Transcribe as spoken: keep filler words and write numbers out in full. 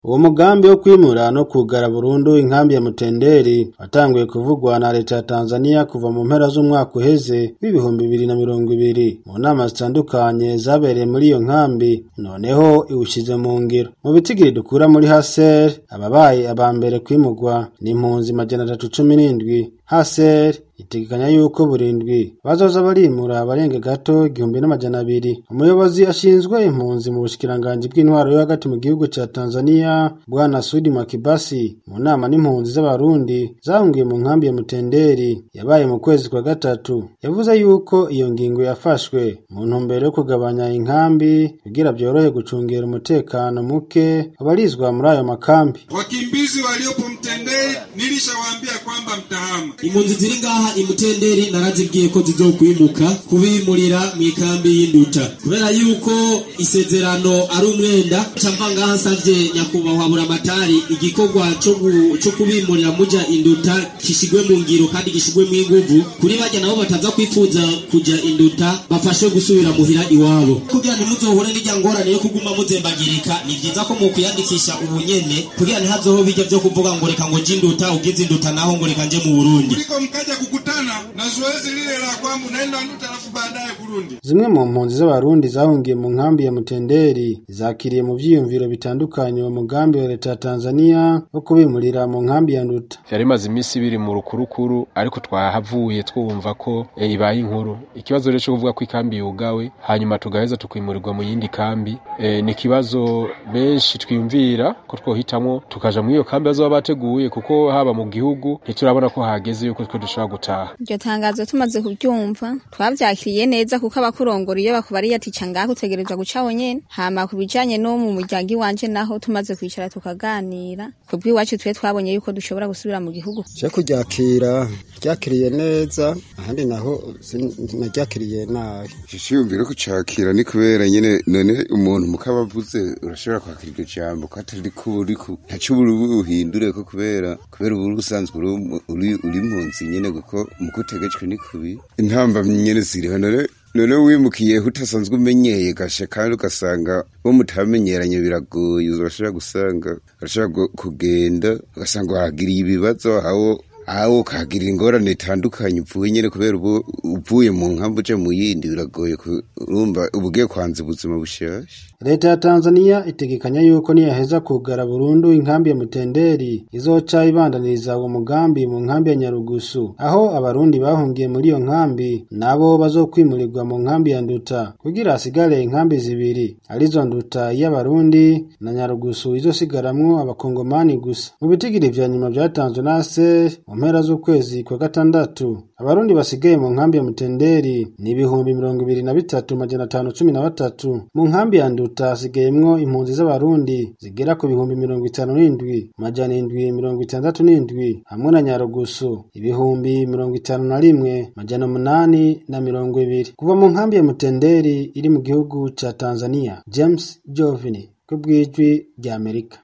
Uwo mugambi wo kwimura no kugara burundu inkambi ya Mutenderi watanguye kuvugwa na leta ya Tanzania kuva mu mpera z'umwaka uheze w'ibihumbi bibiri na mirongo ibiri mu nama zitandukanye zabereye muri iyo nkambi, noneho iwushize mu ngiro. Mu bitigiri dukura muri H C R ababaye abambere kwimurwa ni impunzi majana atatu cumi n'indwi. H C R itegekanya yuko burindwi bazoza barimura abarenga gato igihumbi n'amajana abiri. Umuyobozi ashinzwe impunzi mu bushikiranganji bw'intwaro yo hagati mu gihugu ca Tanzania, Bwana Sudi Makibasi, mu nama n'impunzi z'abarundi zahungiye mu nkambi ya Mutenderi yabaye mu kwezi kwa gatatu, yavuze yuko iyo ngingo yafashwe mu ntumbero yo kugabanya inkambi kugira byorohe gucungera umutekano muke abarizwa muri ayo makambi. Wakimbizi waliopo Mtenderi nilishawaambia kwamba mtahama. Impunzi ziri ngaha imutenderi narazibwiye ko zizokwimuka kubimurira mu ikambi y'Induta, kubera yuko isezerano ari umwenda. Camva ngaha savye nyakubahwa buramatari igikorwa cyo cyo kubimurira muja Induta kishigwe mu ngiro kandi gishigwe mu inguvu kuri bajya nabo bataza kwifuza kuja Induta bafashe gusubira muhira iwabo, kugira ntimuzohure n'ijya ngorane yo kuguma muzembagirika. Ni byiza ko mu kuyandikisha ubunyene kugira ntihazoho bijya byo kuvuga ngo reka ngo jinduta ugize Induta naho ngo reka nje mu Burundi. Mkaja kukutana na zoezi lile la kwamba naenda Nduta alafu baadaye Burundi. Zimwe mu mpunzi z'abarundi zahungiye mu nkambi ya Mutenderi zakiriye mu vyiyumviro bitandukanye mu mugambi wa leta ya Tanzania wo kubimurira mu nkambi ya Nduta. Yari maze imisi biri mu rukurukuru ariko twahavuye twumva ko e, ibaye inkuru. Ikibazo rero cyo kuvuga ko ikambi yugawe hanyuma tugaheza tukwimurirwa mu yindi kambi e, ni kibazo benshi twiyumvira ko twohitamo tukaja mu iyo kambi bazoba bateguye, kuko haba mu gihugu ntiturabona ko hageze yuko twe dushobora gutaha. Iryo tangazo tumaze kubyumva twavyakiriye neza, kuko abakurongora iyo bakubariye ati canga kutegerezwa gucaho nyene. Hama kubijanye no mu muryango wanje naho tumaze kwicara tukaganira kubwiwacu twe twabonye yuko dushobora gusubira mu gihugu. Je kuryakira ryakiriye neza, ahandi naho naryakiriye nabi. Shishiyumvira ko cakira ni kubera nyene none umuntu mukabavuze urashobora kwakira iryo jambo katari kuri ku ntacu buruhindure ko kubera kubera uburusanzwe uri uri impunzi nyene kuko mukutegetswe ni kubi intamba nyene ziriho. none none wimukiye utasanzwe umenyeye gashe kandi ugasanga bo mutamenyeranye biragoye, urashobora gusanga urashobora kugenda ugasanga wahagiriye ibibazo aho aho kagira ingorane itandukanye uvuye nyene kubera ubu uvuye mu nkambi uje mu yindi biragoye urumva ubugiye kwanza ubuzima bushasha. Leta ya Tanzania itegekanya yuko niyaheza kugara burundu inkambi ya Mutenderi izoca ibandaniriza uwo mugambi mu nkambi ya Nyarugusu, aho abarundi bahungiye muri iyo nkambi nabo bazokwimurirwa mu nkambi ya Nduta kugira hasigare inkambi zibiri arizo Nduta y'abarundi na Nyarugusu izosigaramwo abakongomani gusa. Mu bitigiri vya nyuma vyatanzwe na H C R mu mpera z'ukwezi kwa gatandatu abarundi basigaye mu nkambi ya Mutenderi ni ibihumbi mirongo ibiri na bitatu majana atanu cumi na batatu. Mu nkambi ya Nduta hasigayemwo impunzi z'abarundi zigera ku bihumbi mirongo itanu n'indwi majana indwi mirongo itandatu n'indwi, hamwe na Nyarugusu ibihumbi mirongo itanu na rimwe majana umunani na mirongo ibiri. Kuva mu nkambi ya Mutenderi iri mu gihugu ca Tanzania, James Jovini kubw'ijwi rya Amerika.